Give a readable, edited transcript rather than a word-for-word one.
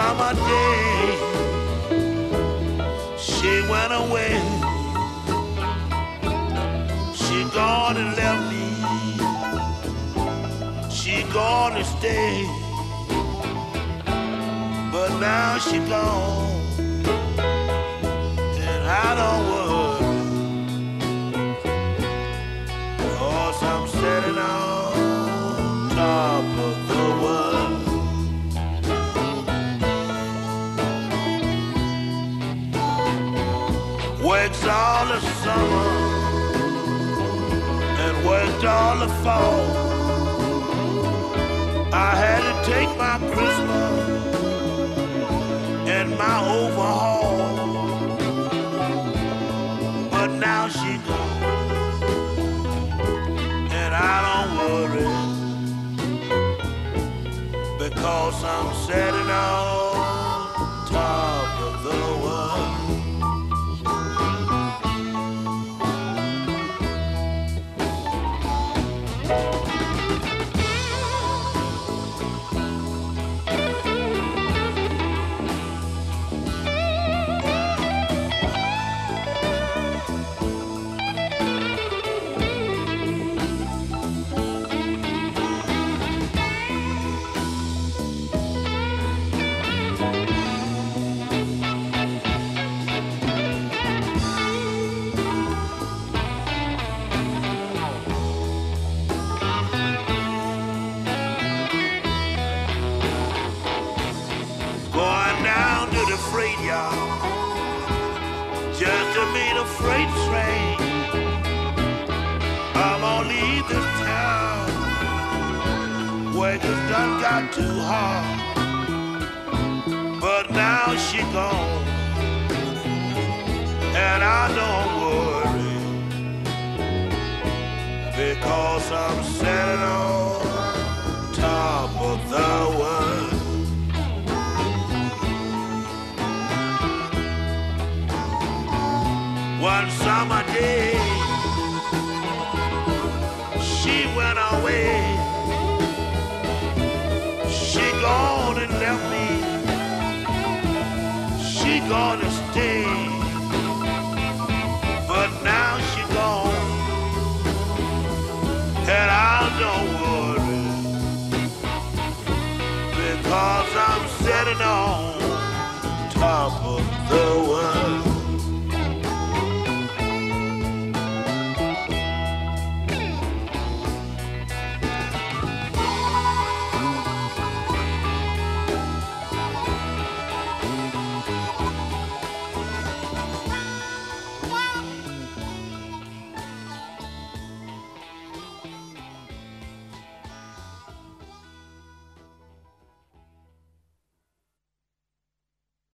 summer day, she went away. She gone and left me. She gonna stay, but now she gone, and I don't worry, 'cause I'm sitting on top of the world. Works all the summer and worked all the fall. I had to take my Christmas and my overhaul, but now she gone, and I don't worry, because I'm sitting on top of the world. Freight yard just to meet a freight train. I'm gonna leave this town. Work has done got too hard, but now she gone, and I don't worry, because I'm sitting on top of the world. One summer day, she went away. She gone and left me. She gonna stay,